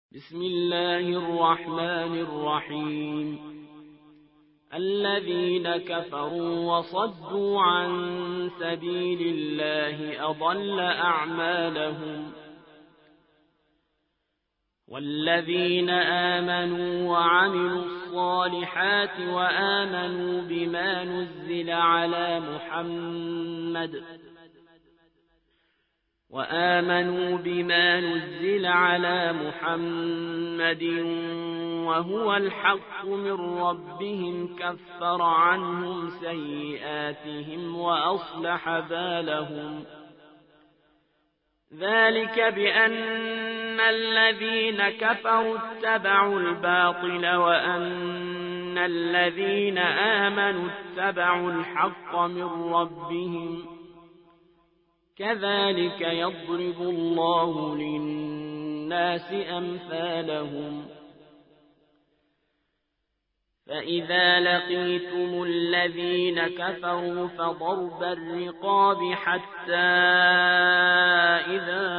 بسم الله الرحمن الرحيم الذين كفروا وصدوا عن سبيل الله أضل أعمالهم والذين آمنوا وعملوا الصالحات وآمنوا بما نزل على محمد وهو الحق من ربهم كفر عنهم سيئاتهم وأصلح بالهم ذلك بأن الذين كفروا اتبعوا الباطل وأن الذين آمنوا اتبعوا الحق من ربهم كذلك يضرب الله للناس أمثالهم فإذا لقيتم الذين كفروا فضرب الرقاب حتى إذا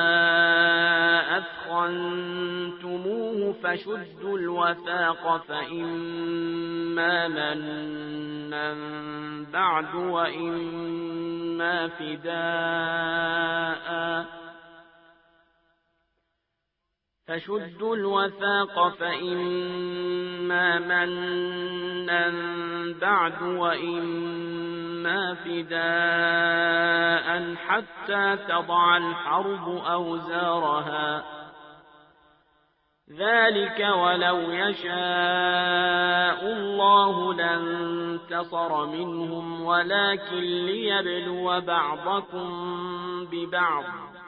أثخنتموه فشدوا الوثاق فإما منا بعد وإما فداء حتى تضع الحرب أوزارها ذلك ولو يشاء الله لانتصر منهم ولكن ليبلو بعضكم ببعض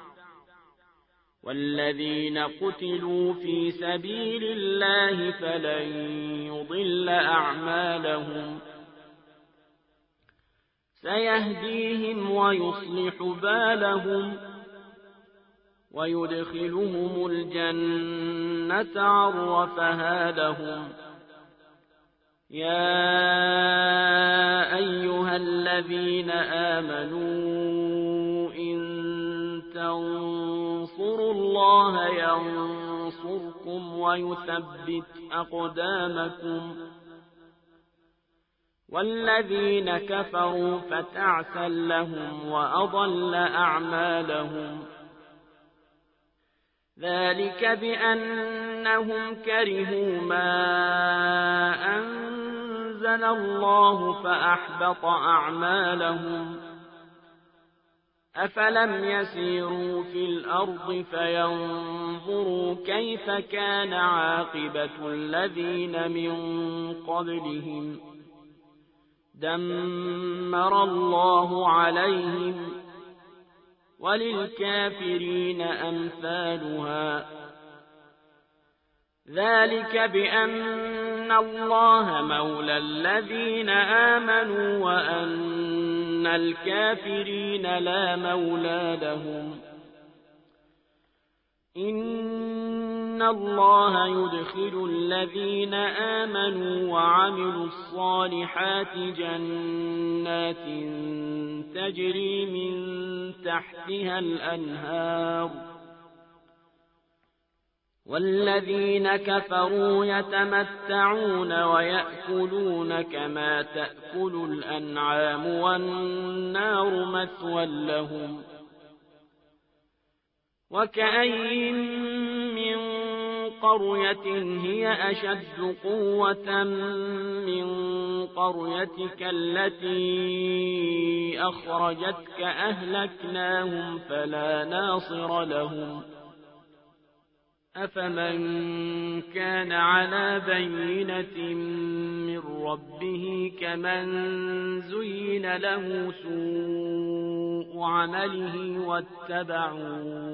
والذين قتلوا في سبيل الله فلن يضل أعمالهم سيهديهم ويصلح بالهم ويدخلهم الجنة عرفها لهم يا أيها الذين آمنوا إن تنصروا الله ينصركم ويثبت أقدامكم والذين كفروا فتعسا لهم وأضل أعمالهم ذلك بأنهم كرهوا ما أنزل الله فأحبط أعمالهم أفلم يسيروا في الأرض فينظروا كيف كان عاقبة الذين من قبلهم دمر الله عليهم وللكافرين أمثالها ذلك بأن الله مولى الذين آمنوا وأن الكافرين لا مولى لهم إن الله يدخل الذين آمنوا وعملوا الصالحات جنات تجري من تحتها الأنهار والذين كفروا يتمتعون ويأكلون كما تأكل الأنعام والنار مثوى لهم وكأين من قرية هي أشد قوة من قريتك التي أخرجتك أهلكناهم فلا ناصر لهم أفمن كان على بينة من ربه كمن زين له سوء عمله واتبعوا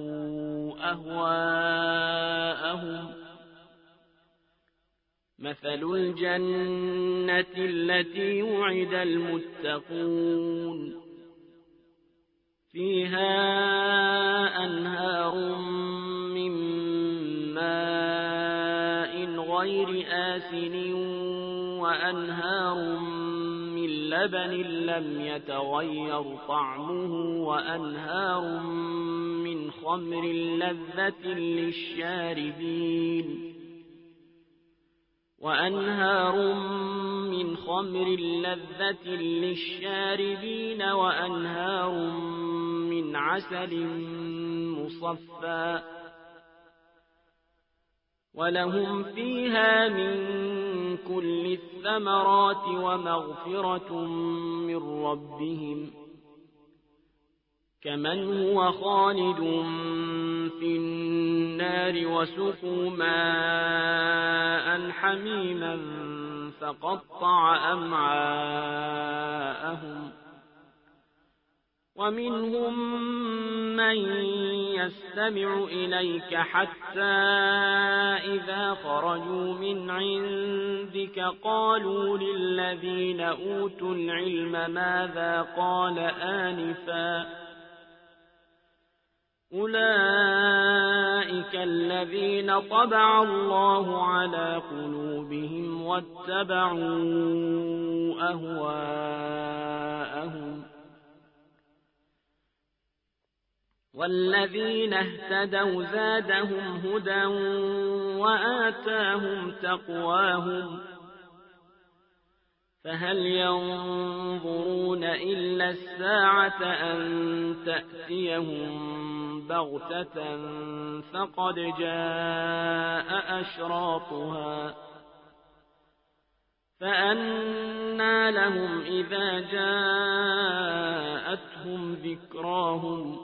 أهواءهم مثل الجنة التي وعد المتقون فيها أنهار من ماء غير آسن وأنهار من لبن لم يتغير طعمه وأنهار من خمر لذة للشاربين وأنهار من عسل مصفى ولهم فيها من كل الثمرات ومغفرة من ربهم كمن هو خالد في النار وسقوا ماء حميما فقطع أمعاءهم ومنهم من يستمع إليك حتى إذا خرجوا من عندك قالوا للذين أوتوا العلم ماذا قال آنفا أولئك الذين طبع الله على قلوبهم واتبعوا أهواءهم والذين اهتدوا زادهم هدى وآتاهم تقواهم فهل ينظرون إلا الساعة أن تأتيهم بغتة فقد جاء أشراطها فأنى لهم إذا جاءتهم ذكراهم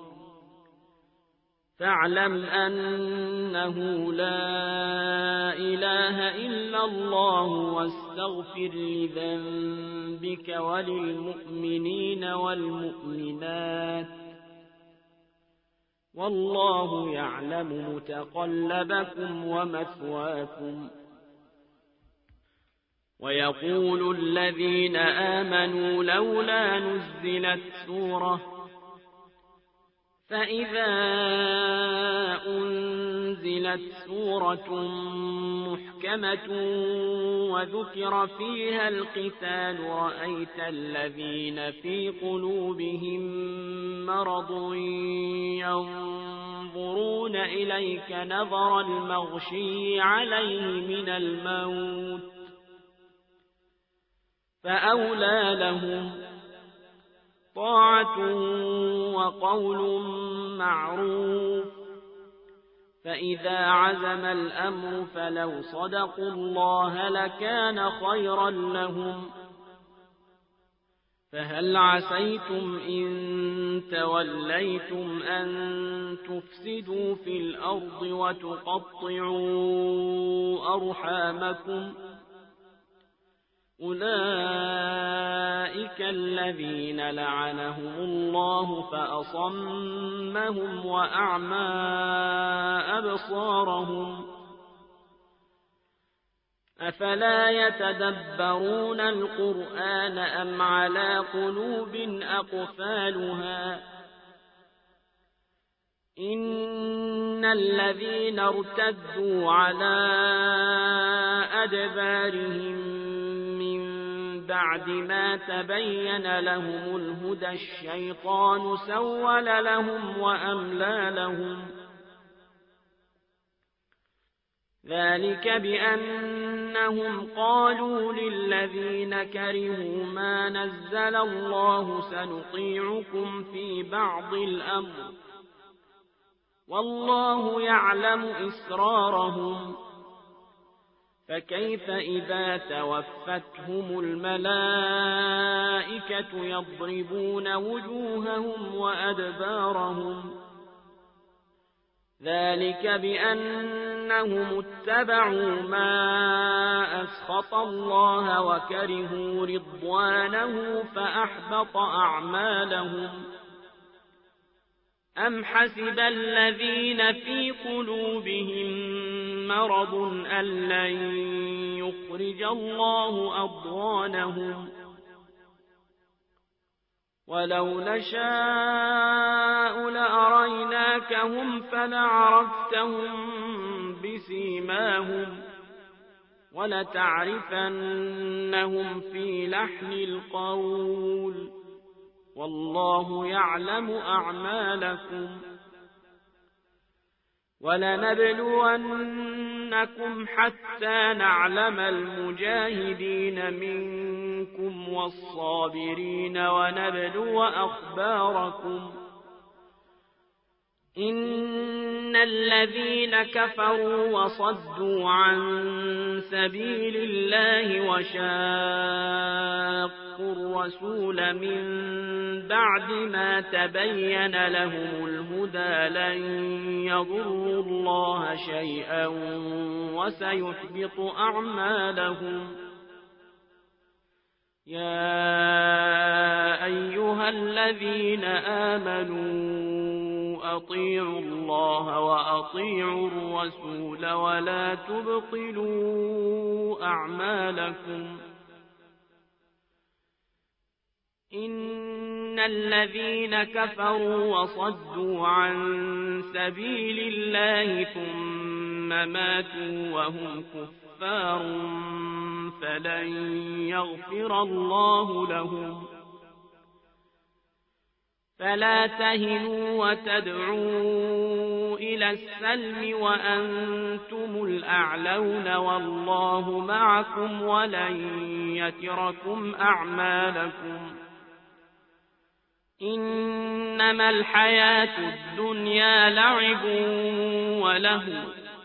فاعلم أنه لا إله إلا الله واستغفر لذنبك وللمؤمنين والمؤمنات والله يعلم متقلبكم ومثواكم ويقول الذين آمنوا لولا نزلت سورة فإذا أنزلت سورة محكمة وذكر فيها القتال رأيت الذين في قلوبهم مرض ينظرون إليك نظر المغشي عليه من الموت فأولى لهم طاعة وقول معروف فإذا عزم الأمر فلو صدقوا الله لكان خيرا لهم فهل عسيتم إن توليتم أن تفسدوا في الأرض وتقطعوا أرحامكم أولئك الذين لعنهم الله فأصمهم وأعمى أبصارهم أفلا يتدبرون القرآن أم على قلوب أقفالها إن الذين ارتدوا على أدبارهم بعد ما تبين لهم الهدى الشيطان سول لهم وأملى لهم ذلك بأنهم قالوا للذين كرهوا ما نزل الله سنطيعكم في بعض الأمر والله يعلم إسرارهم فكيف إذا توفتهم الملائكة يضربون وجوههم وأدبارهم ذلك بأنهم اتبعوا ما أسخط الله وكرهوا رضوانه فأحبط أعمالهم أم حسب الذين في قلوبهم مرض أن لن يخرج الله أضغانهم ولو نشاء لأريناكهم فلعرفتهم بسيماهم ولتعرفنهم في لحن القول والله يعلم أعمالكم ولنبلونكم حتى نعلم المجاهدين منكم والصابرين ونبلو أخباركم. إن الذين كفروا وصدوا عن سبيل الله وشاقوا الرسول من بعد ما تبين لهم الهدى لن يضروا الله شيئا وسيحبط أعمالهم. يا أيها الذين آمنوا أطيعوا الله وأطيعوا الرسول ولا تبطلوا أعمالكم. إن الذين كفروا وصدوا عن سبيل الله ثم ماتوا وهم كفار فلن يغفر الله لهم. فلا تهنوا وتدعوا إلى السلم وأنتم الأعلون والله معكم ولن يتركم أعمالكم. إنما الحياة الدنيا لعب ولهو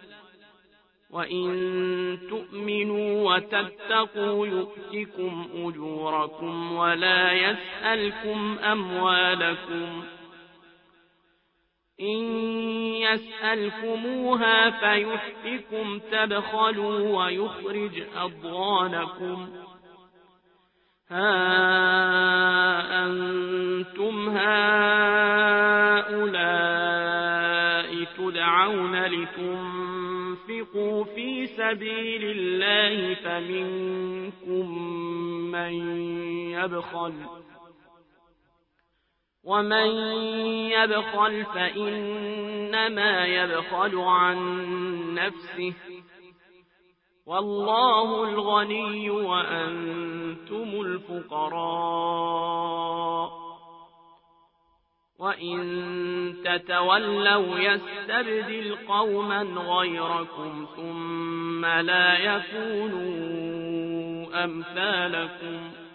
وإن تؤمنوا وتتقوا يؤتكم أجوركم ولا يسألكم أموالكم. إن يسألكموها فيحفكم تبخلوا ويخرج أضغانكم. ها أنتم هؤلاء تدعون لتنفقوا في سبيل الله فمنكم من يبخل ومن يبخل فإنما يبخل عن نفسه والله الغني وأنتم الفقراء. وإن تتولوا يستبدل قوما غيركم ثم لا يكونوا أمثالكم.